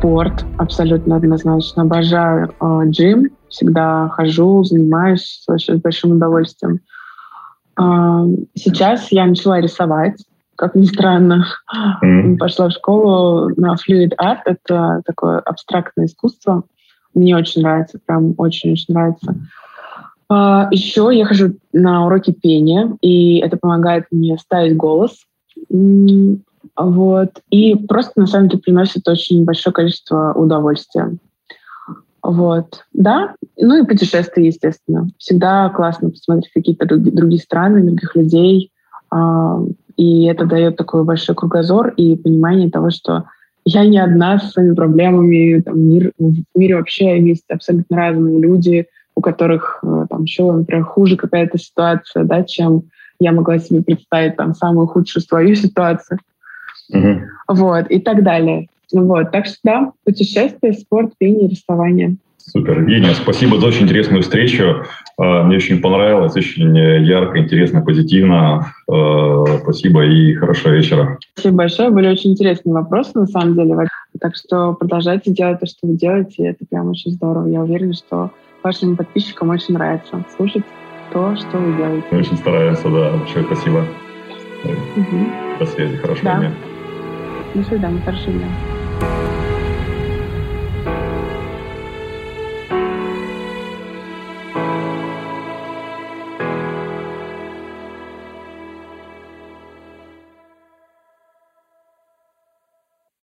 Спорт, абсолютно однозначно. Обожаю э, джим. Всегда хожу, занимаюсь с большим удовольствием. Э, сейчас я начала рисовать, как ни странно. Mm. Пошла в школу на Fluid Art. Это такое абстрактное искусство. Мне очень нравится, прям очень-очень нравится. Э, еще я хожу на уроки пения, и это помогает мне ставить голос. Вот. И просто, на самом деле, приносит очень большое количество удовольствия. Вот. Да. Ну и путешествия, естественно. Всегда классно посмотреть какие-то другие страны, других людей. И это дает такой большой кругозор и понимание того, что я не одна с своими проблемами. Там, мир, в мире вообще есть абсолютно разные люди, у которых там еще, например, хуже какая-то ситуация, да, чем я могла себе представить там самую худшую свою ситуацию. Uh-huh. Вот, и так далее. Вот, так что да, путешествия, спорт, пение, рисование. Супер, Евгения, спасибо за очень интересную встречу. Мне очень понравилось, очень ярко, интересно, позитивно. Спасибо и хорошего вечера. Спасибо большое, были очень интересные вопросы на самом деле. Так что продолжайте делать то, что вы делаете, это прям очень здорово. Я уверена, что вашим подписчикам очень нравится слушать то, что вы делаете. Мы очень стараемся, да. Большое спасибо. Угу. До связи, хорошего да. дня. До свидания, хорошего дня.